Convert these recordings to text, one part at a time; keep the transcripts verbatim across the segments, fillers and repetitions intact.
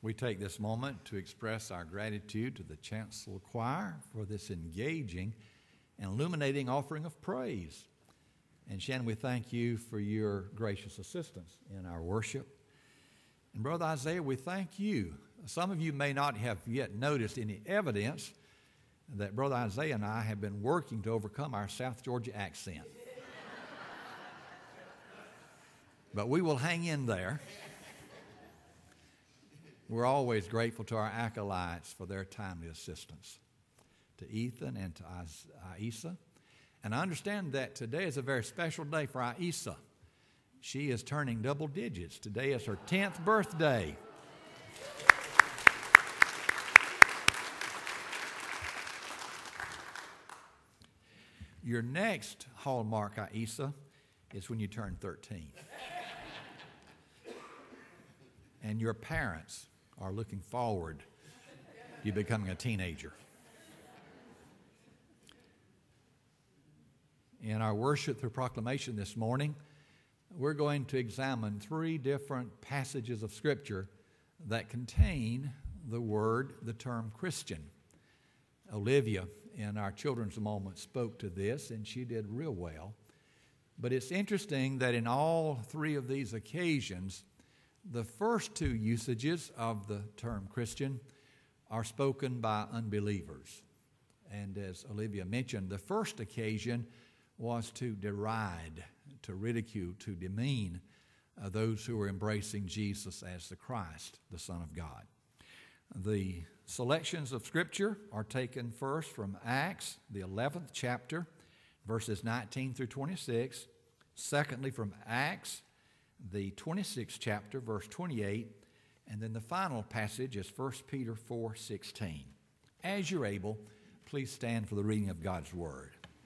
We take this moment to express our gratitude to the Chancel Choir for this engaging and illuminating offering of praise. And Shannon, we thank you for your gracious assistance in our worship. And Brother Isaiah, we thank you. Some of you may not have yet noticed any evidence that Brother Isaiah and I have been working to overcome our South Georgia accent. But we will hang in there. We're always grateful to our acolytes for their timely assistance, to Ethan and to Aisa. And I understand that today is a very special day for Aisa. She is turning double digits. Today is her tenth birthday. Your next hallmark, Aisa, is when you turn thirteen. And your parents are looking forward to you becoming a teenager. In our worship through proclamation this morning, we're going to examine three different passages of Scripture that contain the word, the term Christian. Olivia, in our children's moment, spoke to this, and she did real well. But it's interesting that in all three of these occasions, the first two usages of the term Christian are spoken by unbelievers. And as Olivia mentioned, the first occasion was to deride, to ridicule, to demean uh, those who were embracing Jesus as the Christ, the Son of God. The selections of Scripture are taken first from Acts, the eleventh chapter, verses nineteen through twenty-six. Secondly, from Acts, the twenty-sixth chapter, verse twenty-eight. And then the final passage is First Peter four sixteen. As you're able, please stand for the reading of God's Word.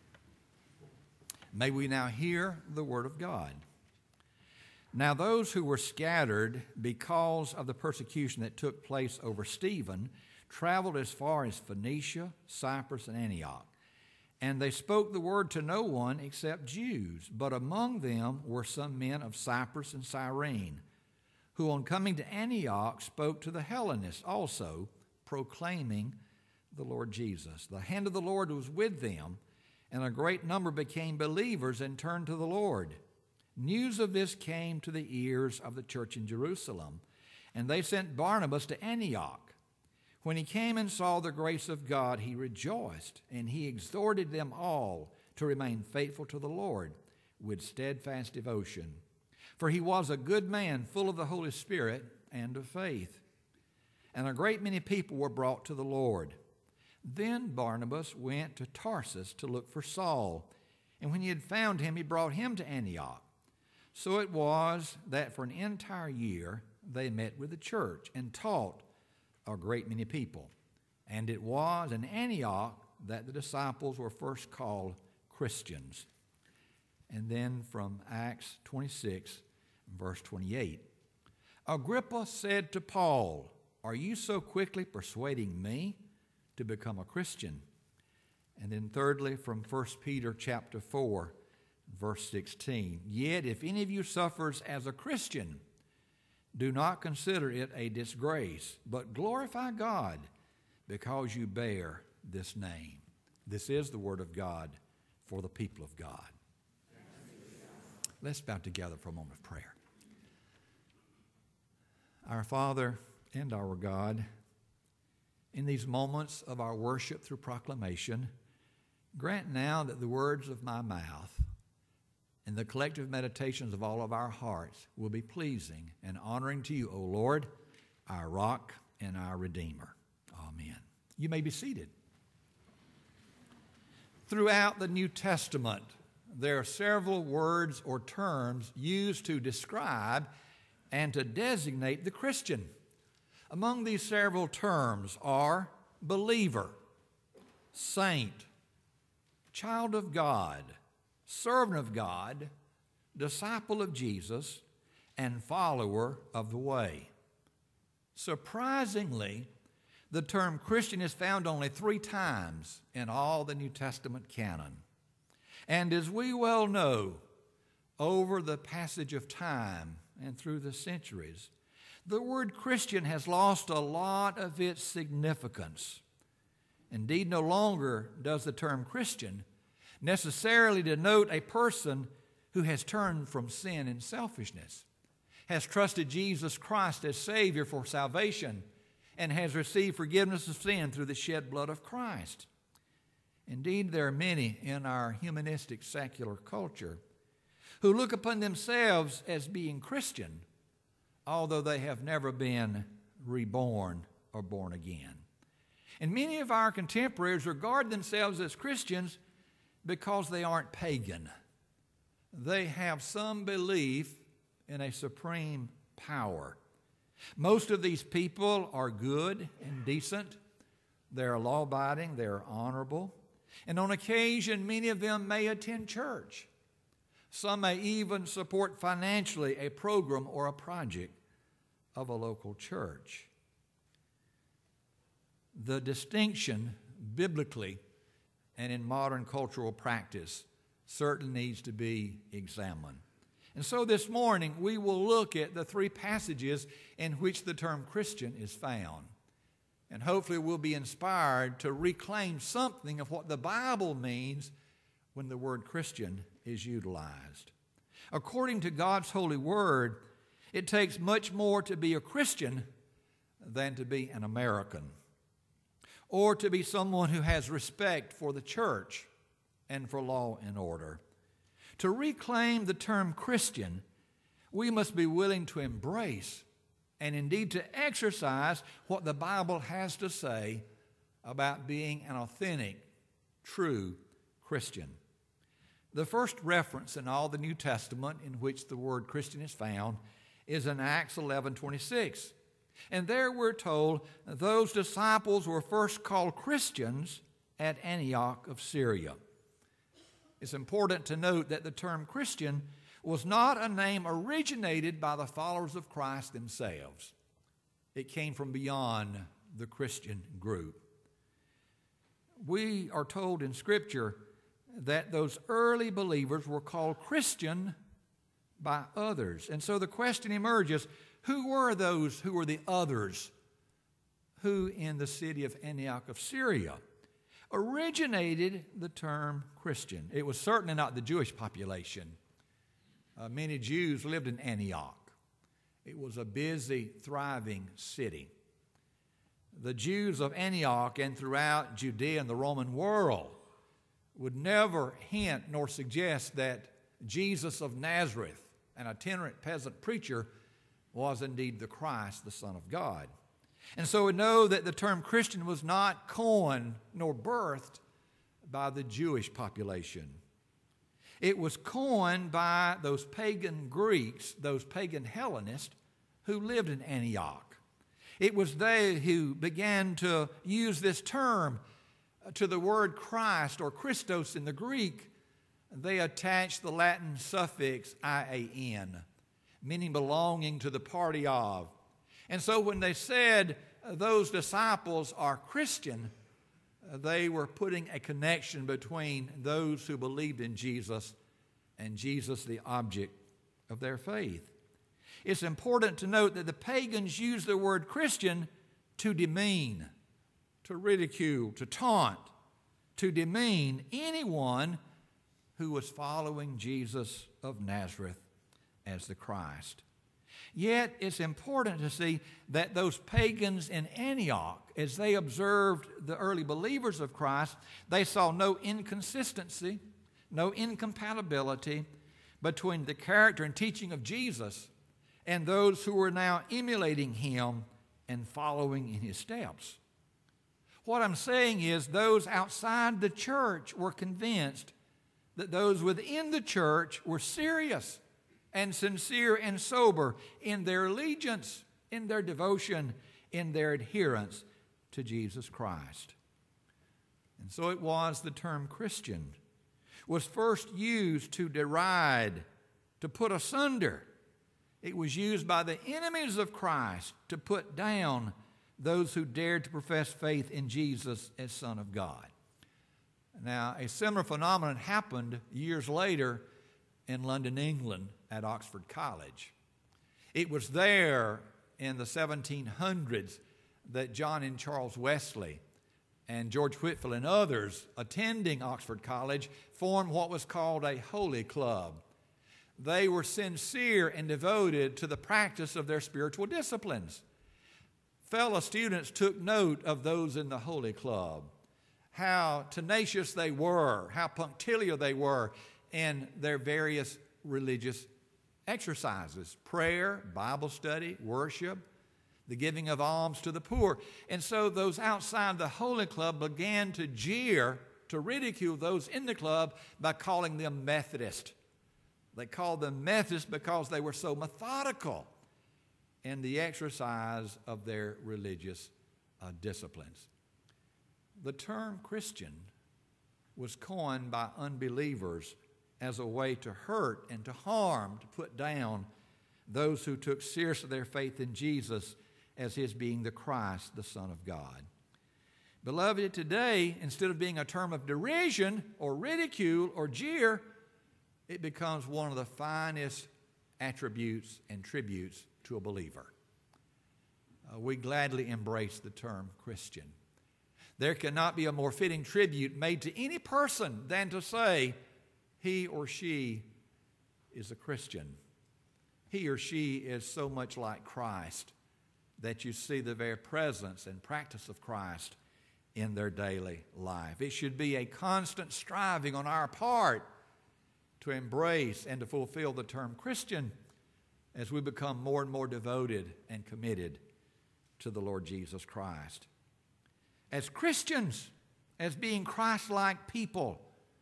May we now hear the Word of God. Now those who were scattered because of the persecution that took place over Stephen traveled as far as Phoenicia, Cyprus, and Antioch. And they spoke the word to no one except Jews. But among them were some men of Cyprus and Cyrene, who on coming to Antioch spoke to the Hellenists also, proclaiming the Lord Jesus. The hand of the Lord was with them, and a great number became believers and turned to the Lord. News of this came to the ears of the church in Jerusalem, and they sent Barnabas to Antioch. When he came and saw the grace of God, he rejoiced, and he exhorted them all to remain faithful to the Lord with steadfast devotion. For he was a good man, full of the Holy Spirit and of faith. And a great many people were brought to the Lord. Then Barnabas went to Tarsus to look for Saul, and when he had found him, he brought him to Antioch. So it was that for an entire year they met with the church and taught a great many people. And it was in Antioch that the disciples were first called Christians. And then from Acts twenty-six, verse twenty-eight. Agrippa said to Paul, "Are you so quickly persuading me to become a Christian?" And then thirdly, from First Peter chapter four, verse sixteen. Yet if any of you suffers as a Christian, do not consider it a disgrace, but glorify God because you bear this name. This is the word of God for the people of God. Let's bow together for a moment of prayer. Our Father and our God, in these moments of our worship through proclamation, grant now that the words of my mouth and the collective meditations of all of our hearts will be pleasing and honoring to you, O Lord, our rock and our Redeemer. Amen. You may be seated. Throughout the New Testament, there are several words or terms used to describe and to designate the Christian. Among these several terms are believer, saint, child of God, servant of God, disciple of Jesus, and follower of the way. Surprisingly, the term Christian is found only three times in all the New Testament canon. And as we well know, over the passage of time and through the centuries, The word Christian has lost a lot of its significance. Indeed, no longer does the term Christian necessarily denote a person who has turned from sin and selfishness, has trusted Jesus Christ as Savior for salvation, and has received forgiveness of sin through the shed blood of Christ. Indeed, there are many in our humanistic secular culture who look upon themselves as being Christian, although they have never been reborn or born again. And many of our contemporaries regard themselves as Christians because they aren't pagan. They have some belief in a supreme power. Most of these people are good and decent. They're law-abiding, they're honorable. And on occasion, many of them may attend church. Some may even support financially a program or a project of a local church. The distinction biblically and in modern cultural practice certainly needs to be examined. And so this morning we will look at the three passages in which the term Christian is found. And hopefully we'll be inspired to reclaim something of what the Bible means when the word Christian is utilized. According to God's holy word, it takes much more to be a Christian than to be an American, or to be someone who has respect for the church and for law and order. To reclaim the term Christian, we must be willing to embrace and indeed to exercise what the Bible has to say about being an authentic, true Christian. The first reference in all the New Testament in which the word Christian is found is in Acts eleven twenty-six. And there we're told those disciples were first called Christians at Antioch of Syria. It's important to note that the term Christian was not a name originated by the followers of Christ themselves. It came from beyond the Christian group. We are told in Scripture that those early believers were called Christian by others. And so the question emerges, who were those who were the others who in the city of Antioch of Syria originated the term Christian? It was certainly not the Jewish population. Uh, many Jews lived in Antioch. It was a busy, thriving city. The Jews of Antioch and throughout Judea and the Roman world would never hint nor suggest that Jesus of Nazareth, an itinerant peasant preacher, was indeed the Christ, the Son of God. And so we know that the term Christian was not coined nor birthed by the Jewish population. It was coined by those pagan Greeks, those pagan Hellenists who lived in Antioch. It was they who began to use this term to the word Christ or Christos in the Greek. They attached the Latin suffix I A N, meaning belonging to the party of. And so when they said those disciples are Christian, they were putting a connection between those who believed in Jesus and Jesus, the object of their faith. It's important to note that the pagans used the word Christian to demean, to ridicule, to taunt, to demean anyone who was following Jesus of Nazareth as the Christ. Yet it's important to see that those pagans in Antioch, as they observed the early believers of Christ, they saw no inconsistency, no incompatibility between the character and teaching of Jesus and those who were now emulating him and following in his steps. What I'm saying is those outside the church were convinced that those within the church were serious and sincere and sober in their allegiance, in their devotion, in their adherence to Jesus Christ. And so it was the term Christian was first used to deride, to put asunder. It was used by the enemies of Christ to put down those who dared to profess faith in Jesus as Son of God. Now, a similar phenomenon happened years later in London, England, at Oxford College. It was there in the seventeen hundreds that John and Charles Wesley and George Whitefield and others attending Oxford College formed what was called a Holy Club. They were sincere and devoted to the practice of their spiritual disciplines. Fellow students took note of those in the Holy Club, how tenacious they were, how punctiliar they were in their various religious exercises: prayer, Bible study, worship, the giving of alms to the poor. And so those outside the Holy Club began to jeer, to ridicule those in the club by calling them Methodist. They called them Methodists because they were so methodical in the exercise of their religious uh, disciplines. The term Christian was coined by unbelievers as a way to hurt and to harm, to put down those who took seriously their faith in Jesus as his being the Christ, the Son of God. Beloved, today, instead of being a term of derision or ridicule or jeer, it becomes one of the finest attributes and tributes to a believer. Uh, we gladly embrace the term Christian. There cannot be a more fitting tribute made to any person than to say he or she is a Christian. He or she is so much like Christ that you see the very presence and practice of Christ in their daily life. It should be a constant striving on our part to embrace and to fulfill the term Christian as we become more and more devoted and committed to the Lord Jesus Christ. As Christians, as being Christ-like people,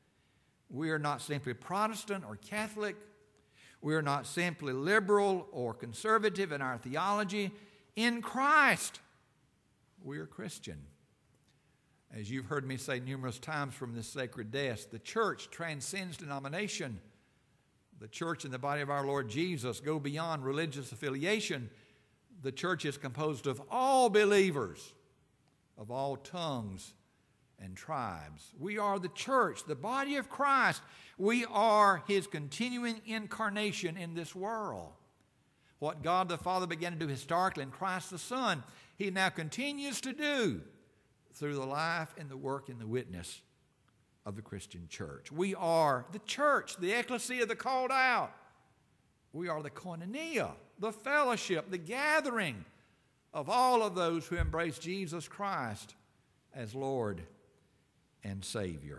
we are not simply Protestant or Catholic. We are not simply liberal or conservative in our theology. In Christ, we are Christian. As you've heard me say numerous times from this sacred desk, the church transcends denomination. The church and the body of our Lord Jesus go beyond religious affiliation. The church is composed of all believers, of all tongues and tribes. We are the church, the body of Christ. We are his continuing incarnation in this world. What God the Father began to do historically in Christ the Son, he now continues to do through the life and the work and the witness of the Christian church. We are the church, the ecclesia, the called out. We are the koinonia, the fellowship, the gathering of all of those who embrace Jesus Christ as Lord and Savior.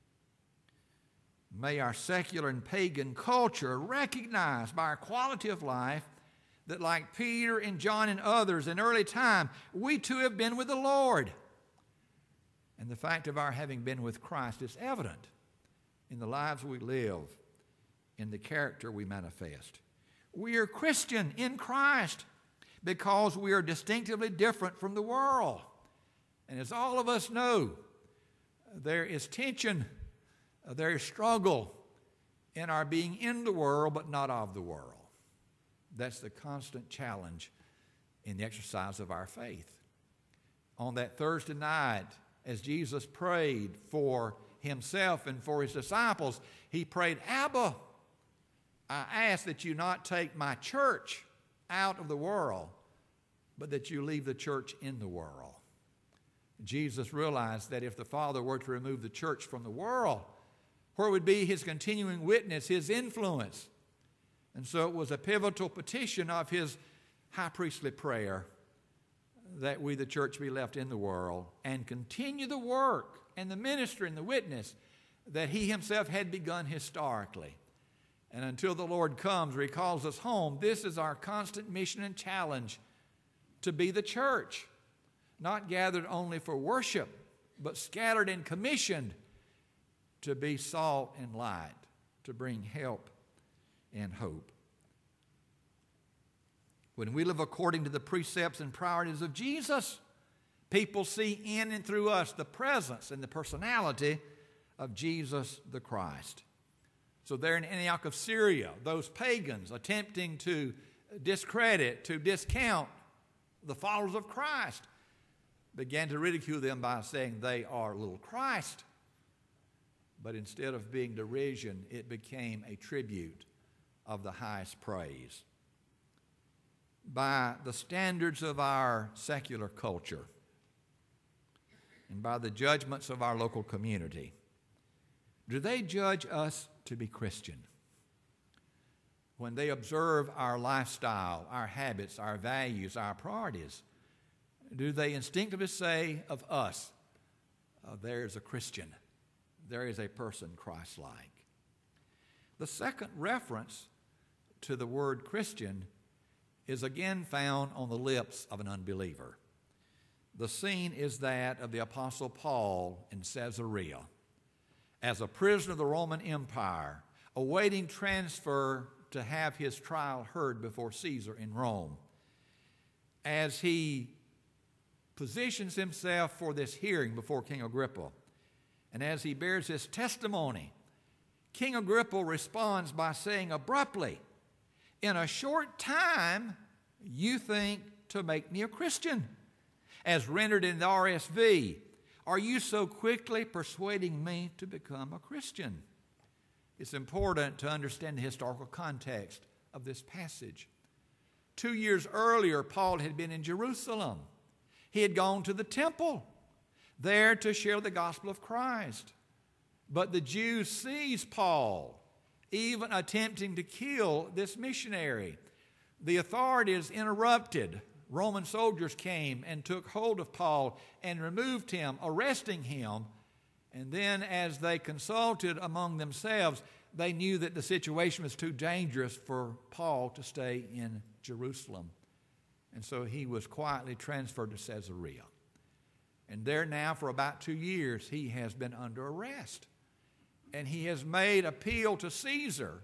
May our secular and pagan culture recognize by our quality of life that, like Peter and John and others in early time, we too have been with the Lord. And the fact of our having been with Christ is evident in the lives we live, in the character we manifest. We are Christian in Christ because we are distinctively different from the world. And as all of us know, there is tension, there is struggle in our being in the world but not of the world. That's the constant challenge in the exercise of our faith. On that Thursday night, as Jesus prayed for himself and for his disciples, he prayed, Abba, I ask that you not take my church out of the world, but that you leave the church in the world. Jesus realized that if the Father were to remove the church from the world, where would be his continuing witness, his influence? And so it was a pivotal petition of his high priestly prayer that we, the church, be left in the world and continue the work and the ministry and the witness that he himself had begun historically. And until the Lord comes or he calls us home, this is our constant mission and challenge, to be the church, not gathered only for worship, but scattered and commissioned to be salt and light, to bring help and hope. When we live according to the precepts and priorities of Jesus, people see in and through us the presence and the personality of Jesus the Christ. So there in Antioch of Syria, those pagans attempting to discredit, to discount the followers of Christ, began to ridicule them by saying they are little Christ. But instead of being derision, it became a tribute of the highest praise. by the standards of our secular culture and by the judgments of our local community? Do they judge us to be Christian? When they observe our lifestyle, our habits, our values, our priorities, do they instinctively say of us, uh, there is a Christian, there is a person Christ-like? The second reference to the word Christian is again found on the lips of an unbeliever. The scene is that of the Apostle Paul in Caesarea, as a prisoner of the Roman Empire, awaiting transfer to have his trial heard before Caesar in Rome. As he positions himself for this hearing before King Agrippa, and as he bears his testimony, King Agrippa responds by saying abruptly, "In a short time, you think to make me a Christian." As rendered in the R S V, "Are you so quickly persuading me to become a Christian?" It's important to understand the historical context of this passage. Two years earlier, Paul had been in Jerusalem. He had gone to the temple, there to share the gospel of Christ. But the Jews seized Paul, even attempting to kill this missionary. The authorities interrupted. Roman soldiers came and took hold of Paul and removed him, arresting him. And then as they consulted among themselves, they knew that the situation was too dangerous for Paul to stay in Jerusalem. And so he was quietly transferred to Caesarea. And there now for about two years he has been under arrest. And he has made appeal to Caesar,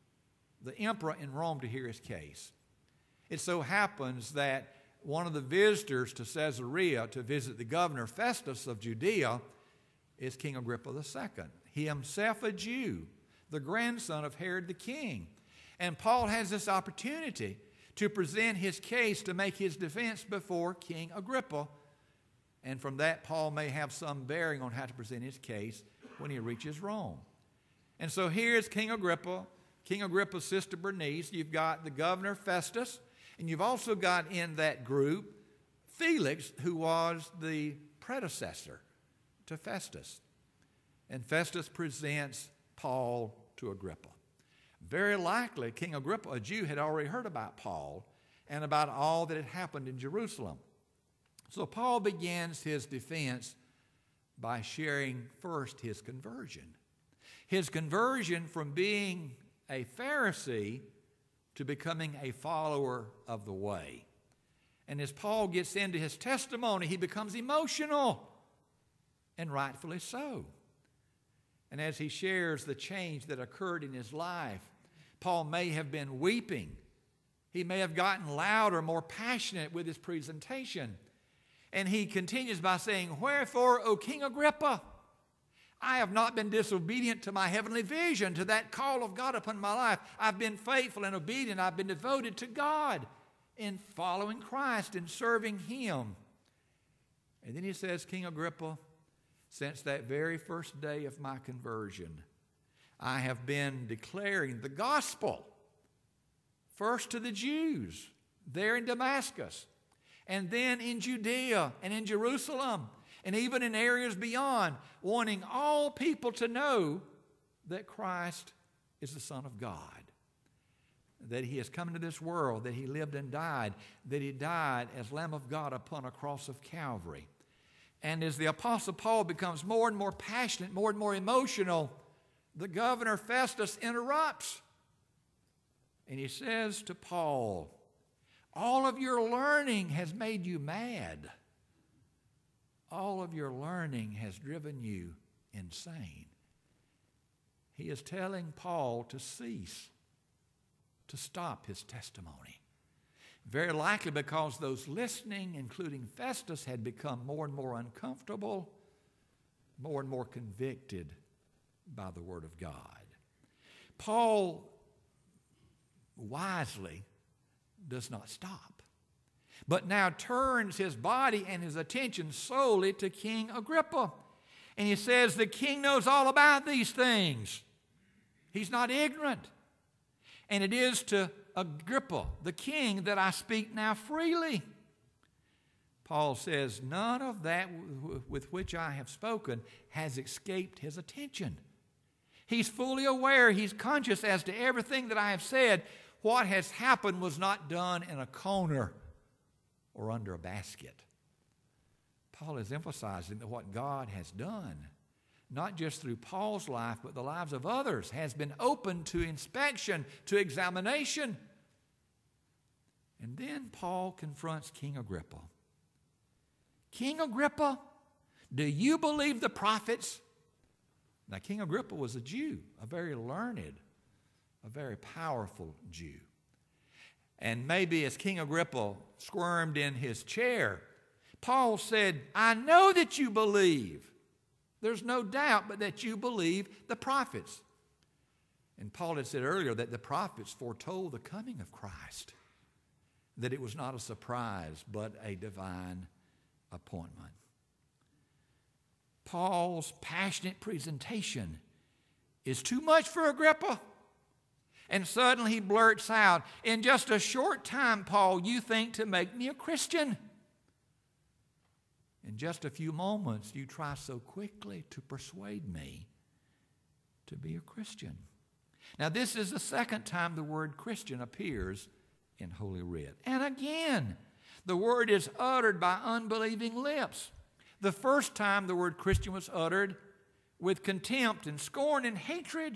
the emperor in Rome, to hear his case. It so happens that one of the visitors to Caesarea to visit the governor Festus of Judea is King Agrippa the Second, he himself a Jew, the grandson of Herod the king. And Paul has this opportunity to present his case, to make his defense before King Agrippa. And from that, Paul may have some bearing on how to present his case when he reaches Rome. And so here's King Agrippa, King Agrippa's sister Bernice. You've got the governor Festus, and you've also got in that group Felix, who was the predecessor to Festus. And Festus presents Paul to Agrippa. Very likely, King Agrippa, a Jew, had already heard about Paul and about all that had happened in Jerusalem. So Paul begins his defense by sharing first his conversion. His conversion from being a Pharisee to becoming a follower of the way. And as Paul gets into his testimony, he becomes emotional, and rightfully so. And as he shares the change that occurred in his life, Paul may have been weeping. He may have gotten louder, more passionate with his presentation. And he continues by saying, "Wherefore, O King Agrippa, I have not been disobedient to my heavenly vision, to that call of God upon my life. I've been faithful and obedient. I've been devoted to God in following Christ and serving Him." And then he says, "King Agrippa, since that very first day of my conversion, I have been declaring the gospel, first to the Jews there in Damascus, and then in Judea and in Jerusalem, and even in areas beyond, wanting all people to know that Christ is the Son of God, that He has come into this world, that He lived and died, that He died as Lamb of God upon a cross of Calvary." And as the Apostle Paul becomes more and more passionate, more and more emotional, the governor Festus interrupts. And he says to Paul, "All of your learning has made you mad. All of your learning has driven you insane." He is telling Paul to cease, to stop his testimony. Very likely because those listening, including Festus, had become more and more uncomfortable, more and more convicted by the Word of God. Paul wisely does not stop, but now turns his body and his attention solely to King Agrippa. And he says the king knows all about these things. He's not ignorant. And it is to Agrippa, the king, that I speak now freely. Paul says, none of that with which I have spoken has escaped his attention. He's fully aware, he's conscious as to everything that I have said. What has happened was not done in a corner or under a basket. Paul is emphasizing that what God has done, not just through Paul's life, but the lives of others, has been open to inspection, to examination. And then Paul confronts King Agrippa. King Agrippa, do you believe the prophets? Now, King Agrippa was a Jew, a very learned, a very powerful Jew. And maybe as King Agrippa squirmed in his chair, Paul said, I know that you believe. There's no doubt but that you believe the prophets. And Paul had said earlier that the prophets foretold the coming of Christ, that it was not a surprise but a divine appointment. Paul's passionate presentation is too much for Agrippa. And suddenly he blurts out, in just a short time, Paul, you think to make me a Christian. In just a few moments, you try so quickly to persuade me to be a Christian. Now, this is the second time the word Christian appears in Holy Writ. And again, the word is uttered by unbelieving lips. The first time the word Christian was uttered with contempt and scorn and hatred.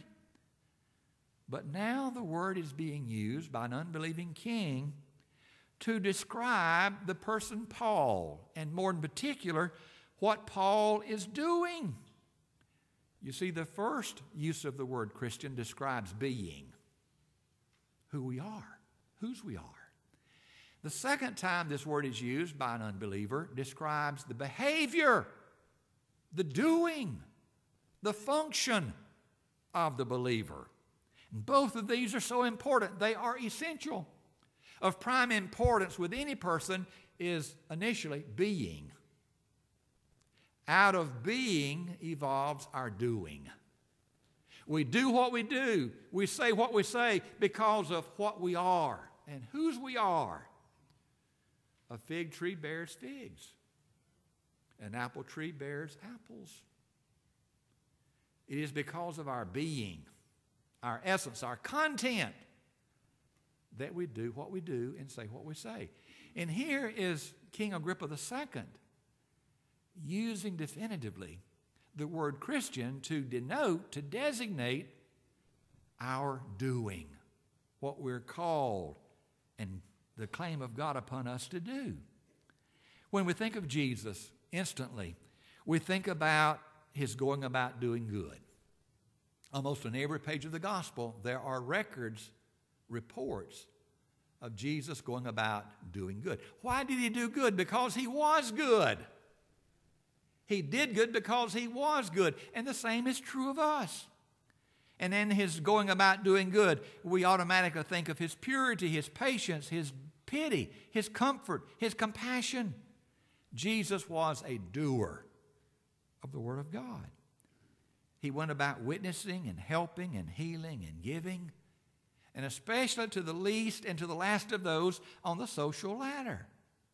But now the word is being used by an unbelieving king to describe the person Paul, and more in particular, what Paul is doing. You see, the first use of the word Christian describes being, who we are, whose we are. The second time this word is used by an unbeliever describes the behavior, the doing, the function of the believer. And both of these are so important. They are essential. Of prime importance with any person is initially being. Out of being evolves our doing. We do what we do. We say what we say because of what we are and whose we are. A fig tree bears figs. An apple tree bears apples. It is because of our being, our essence, our content, that we do what we do and say what we say. And here is King Agrippa the Second using definitively the word Christian to denote, to designate our doing, what we're called and the claim of God upon us to do. When we think of Jesus, instantly, we think about his going about doing good. Almost on every page of the gospel, there are records, reports of Jesus going about doing good. Why did he do good? Because he was good. He did good because he was good. And the same is true of us. And in his going about doing good, we automatically think of his purity, his patience, his pity, his comfort, his compassion. Jesus was a doer of the Word of God. He went about witnessing and helping and healing and giving, and especially to the least and to the last of those on the social ladder.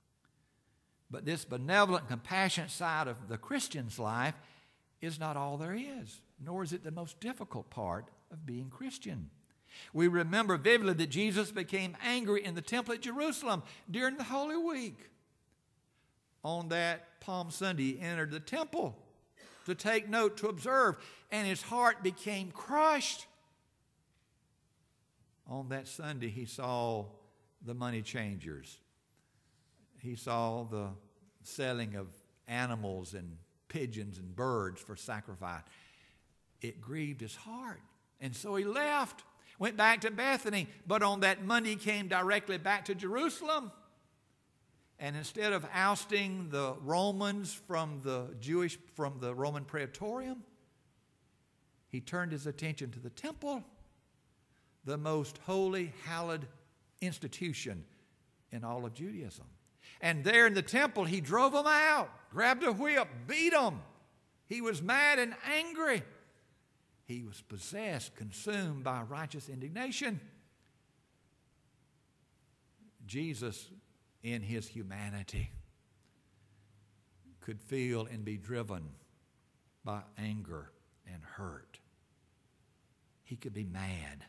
But this benevolent, compassionate side of the Christian's life is not all there is, nor is it the most difficult part of being Christian. We remember vividly that Jesus became angry in the temple at Jerusalem during the Holy Week. On that Palm Sunday, he entered the temple to take note, to observe, and his heart became crushed. On that Sunday, he saw the money changers. He saw the selling of animals and pigeons and birds for sacrifice. It grieved his heart. And so he left, went back to Bethany, but on that Monday he came directly back to Jerusalem. And instead of ousting the Romans from the Jewish, from the Roman Praetorium, he turned his attention to the temple, the most holy, hallowed institution in all of Judaism. And there in the temple, he drove them out, grabbed a whip, beat them. He was mad and angry. He was possessed, consumed by righteous indignation. Jesus, in his humanity, could feel and be driven by anger and hurt. He could be mad.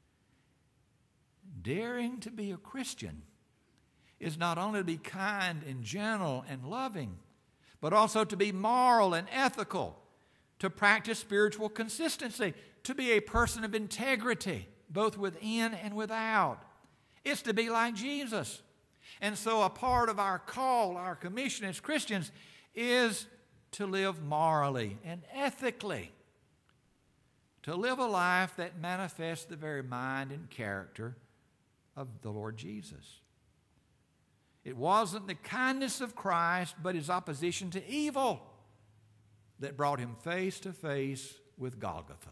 Daring to be a Christian is not only to be kind and gentle and loving, but also to be moral and ethical, to practice spiritual consistency, to be a person of integrity, both within and without. It's to be like Jesus. And so a part of our call, our commission as Christians, is to live morally and ethically, to live a life that manifests the very mind and character of the Lord Jesus. It wasn't the kindness of Christ, but his opposition to evil that brought him face to face with Golgotha.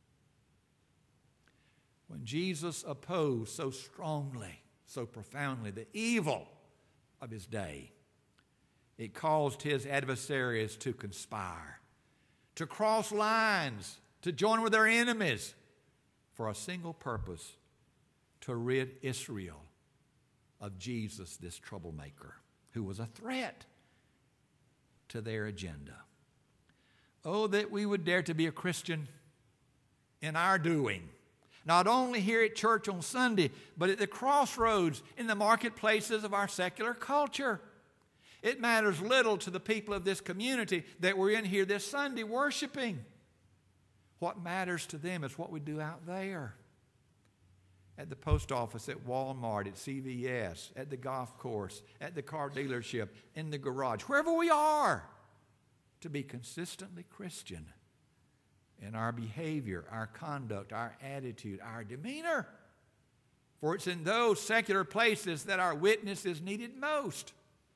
When Jesus opposed so strongly, so profoundly, the evil of his day, it caused his adversaries to conspire, to cross lines, to join with their enemies for a single purpose: to rid Israel of Jesus, this troublemaker, who was a threat to their agenda. Oh, that we would dare to be a Christian in our doing, not only here at church on Sunday, but at the crossroads, in the marketplaces of our secular culture. It matters little to the people of this community that we're in here this Sunday worshiping. What matters to them is what we do out there. At the post office, at Walmart, at C V S, at the golf course, at the car dealership, in the garage, wherever we are, to be consistently Christian in our behavior, our conduct, our attitude, our demeanor. For it's in those secular places that our witness is needed most.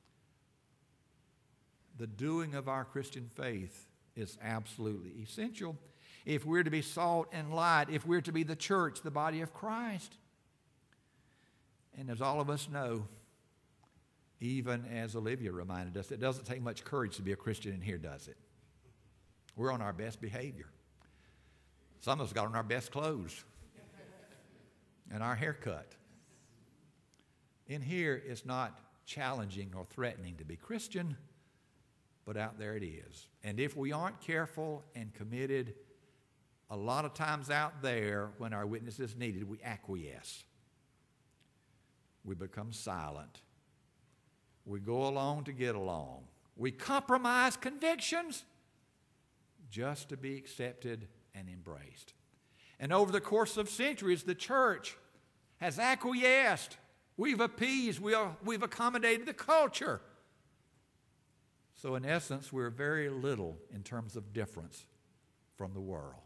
The doing of our Christian faith is absolutely essential if we're to be salt and light, if we're to be the church, the body of Christ. And as all of us know, even as Olivia reminded us, it doesn't take much courage to be a Christian in here, does it? We're on our best behavior. Some of us got on our best clothes and our haircut. In here, it's not challenging or threatening to be Christian, but out there it is. And if we aren't careful and committed, a lot of times out there, when our witness is needed, we acquiesce. We become silent. We go along to get along. We compromise convictions just to be accepted and embraced. And over the course of centuries, the church has acquiesced. We've appeased. We are, we've accommodated the culture. So in essence, we're very little in terms of difference from the world.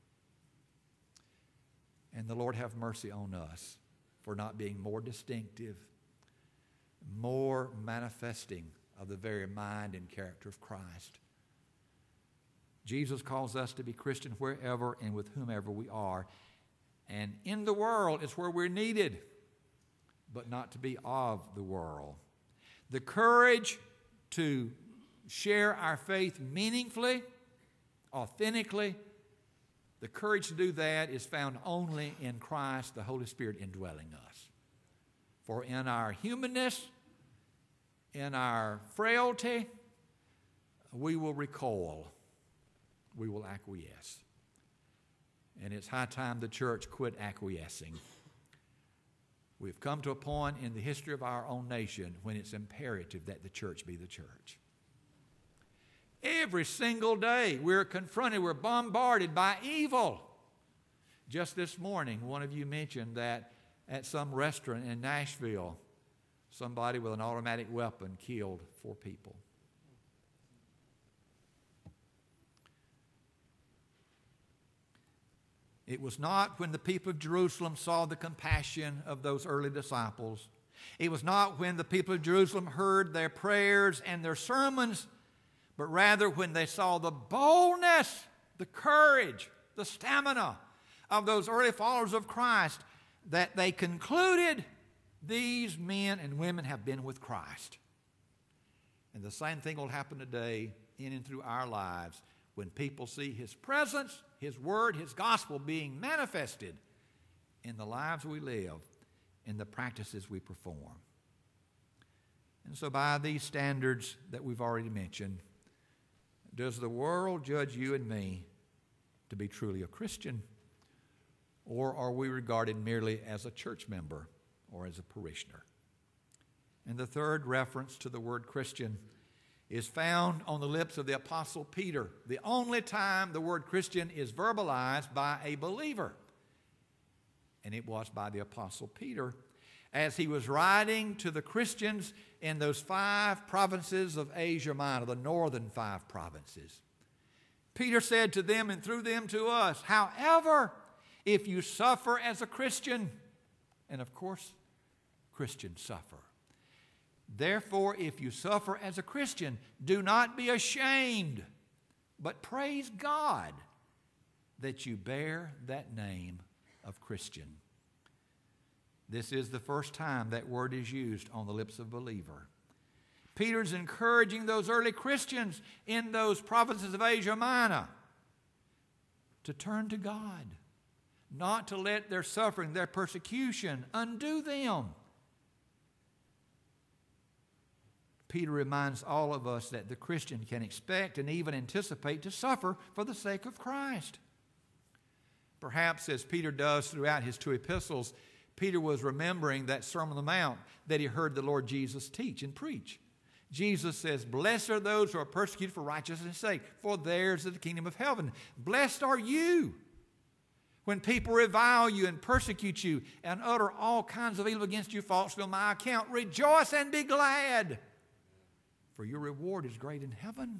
And the Lord have mercy on us for not being more distinctive, more manifesting of the very mind and character of Christ. Jesus calls us to be Christian wherever and with whomever we are. And in the world is where we're needed, but not to be of the world. The courage to share our faith meaningfully, authentically, the courage to do that is found only in Christ, the Holy Spirit indwelling us. For in our humanness, in our frailty, we will recoil. We will acquiesce. And it's high time the church quit acquiescing. We've come to a point in the history of our own nation when it's imperative that the church be the church. Every single day we're confronted, we're bombarded by evil. Just this morning, one of you mentioned that at some restaurant in Nashville, somebody with an automatic weapon killed four people. It was not when the people of Jerusalem saw the compassion of those early disciples. It was not when the people of Jerusalem heard their prayers and their sermons, but rather when they saw the boldness, the courage, the stamina of those early followers of Christ, that they concluded these men and women have been with Christ. And the same thing will happen today in and through our lives when people see His presence, His Word, His gospel being manifested in the lives we live. in the practices we perform. And so by these standards that we've already mentioned, does the world judge you and me to be truly a Christian, or are we regarded merely as a church member or as a parishioner? And the third reference to the word Christian is found on the lips of the Apostle Peter, the only time the word Christian is verbalized by a believer. And it was by the Apostle Peter as he was writing to the Christians in those five provinces of Asia Minor, the northern five provinces. Peter said to them and through them to us, however, if you suffer as a Christian, and of course, Christians suffer. Therefore, if you suffer as a Christian, do not be ashamed, but praise God that you bear that name of Christian. This is the first time that word is used on the lips of a believer. Peter's encouraging those early Christians in those provinces of Asia Minor to turn to God, not to let their suffering, their persecution undo them. Peter reminds all of us that the Christian can expect and even anticipate to suffer for the sake of Christ. Perhaps as Peter does throughout his two epistles, Peter was remembering that Sermon on the Mount that he heard the Lord Jesus teach and preach. Jesus says, blessed are those who are persecuted for righteousness' sake, for theirs is the kingdom of heaven. Blessed are you when people revile you and persecute you and utter all kinds of evil against you falsely on my account. Rejoice and be glad, for your reward is great in heaven.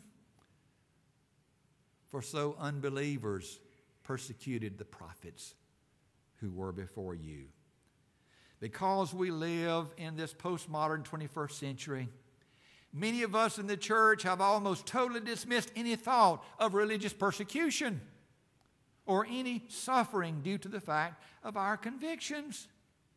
For so unbelievers persecuted the prophets who were before you. Because we live in this postmodern twenty-first century, many of us in the church have almost totally dismissed any thought of religious persecution or any suffering due to the fact of our convictions.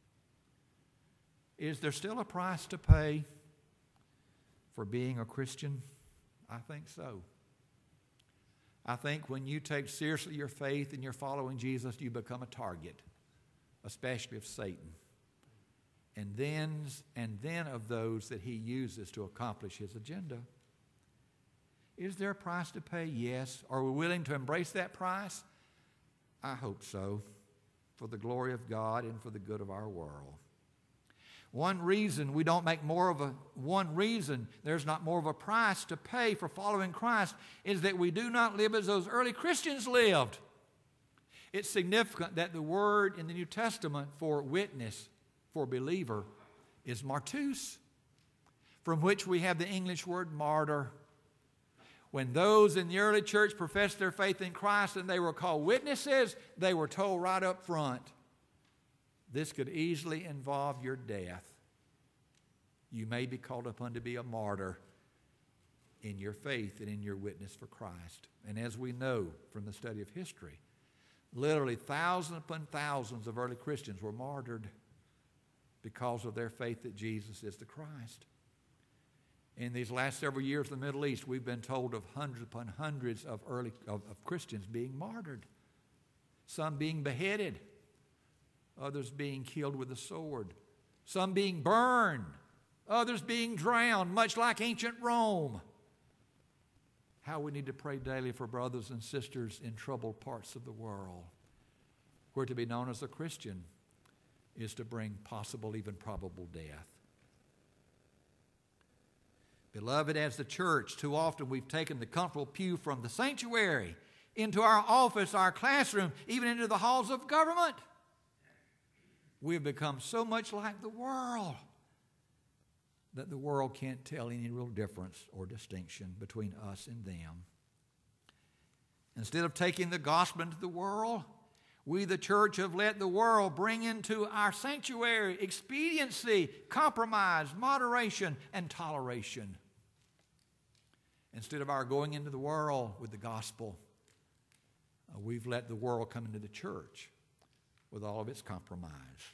Is there still a price to pay for being a Christian? I think so. I think when you take seriously your faith and you're following Jesus, you become a target, especially of Satan. And then, and then of those that he uses to accomplish his agenda. Is there a price to pay? Yes. Are we willing to embrace that price? I hope so, for the glory of God and for the good of our world. One reason we don't make more of a, one reason there's not more of a price to pay for following Christ is that we do not live as those early Christians lived. It's significant that the word in the New Testament for witness, for believer, is martus, from which we have the English word martyr. When those in the early church professed their faith in Christ and they were called witnesses, they were told right up front, this could easily involve your death. You may be called upon to be a martyr in your faith and in your witness for Christ. And as we know from the study of history, literally thousands upon thousands of early Christians were martyred because of their faith that Jesus is the Christ. In these last several years in the Middle East, we've been told of hundreds upon hundreds of early of, of Christians being martyred, some being beheaded, others being killed with a sword, some being burned, others being drowned, much like ancient Rome. How we need to pray daily for brothers and sisters in troubled parts of the world, where to be known as a Christian is to bring possible, even probable death. Beloved, as the church, too often we've taken the comfortable pew from the sanctuary into our office, our classroom, even into the halls of government. We've become so much like the world that the world can't tell any real difference or distinction between us and them. Instead of taking the gospel into the world, we, the church, have let the world bring into our sanctuary expediency, compromise, moderation, and toleration. Instead of our going into the world with the gospel, uh, we've let the world come into the church with all of its compromise.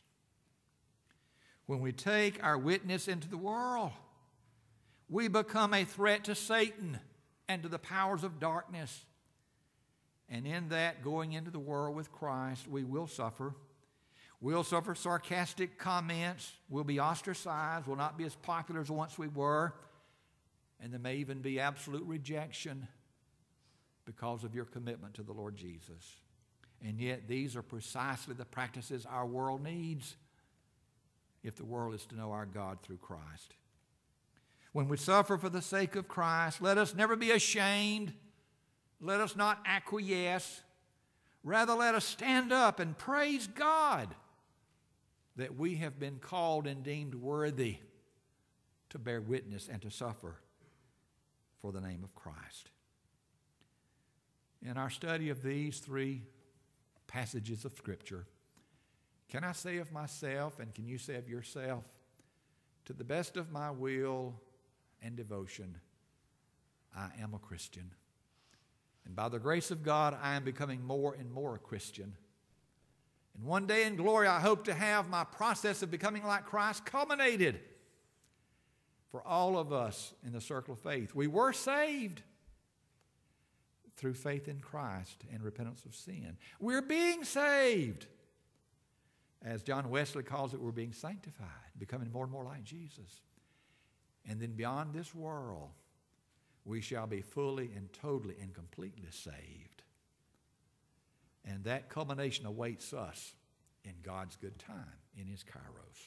When we take our witness into the world, we become a threat to Satan and to the powers of darkness. And in that, going into the world with Christ, we will suffer. We'll suffer sarcastic comments. We'll be ostracized. We'll not be as popular as once we were. And there may even be absolute rejection because of your commitment to the Lord Jesus. And yet these are precisely the practices our world needs if the world is to know our God through Christ. When we suffer for the sake of Christ, let us never be ashamed. Let us not acquiesce. Rather, let us stand up and praise God that we have been called and deemed worthy to bear witness and to suffer for the name of Christ. In our study of these three passages of Scripture, can I say of myself, and can you say of yourself, to the best of my will and devotion, I am a Christian. And by the grace of God, I am becoming more and more a Christian. And one day in glory, I hope to have my process of becoming like Christ culminated. For all of us in the circle of faith, we were saved through faith in Christ and repentance of sin. We're being saved. As John Wesley calls it, we're being sanctified, becoming more and more like Jesus. And then beyond this world, we shall be fully and totally and completely saved. And that culmination awaits us in God's good time, in His kairos.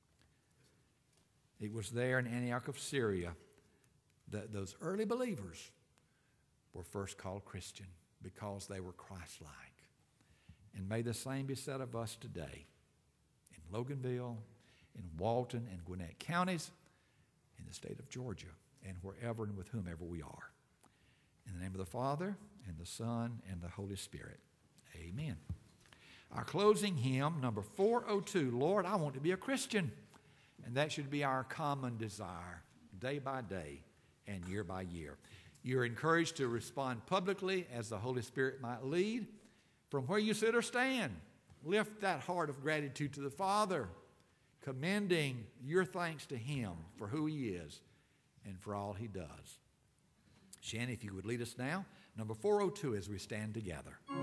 It was there in Antioch of Syria that those early believers were first called Christian because they were Christ-like. And may the same be said of us today in Loganville, in Walton and Gwinnett counties, in the state of Georgia, and wherever and with whomever we are. In the name of the Father, and the Son, and the Holy Spirit. Amen. Our closing hymn, number four oh two, Lord, I want to be a Christian. And that should be our common desire, day by day and year by year. You're encouraged to respond publicly as the Holy Spirit might lead. From where you sit or stand, lift that heart of gratitude to the Father, commending your thanks to Him for who He is and for all He does. Shanny, if you would lead us now, number four oh two as we stand together.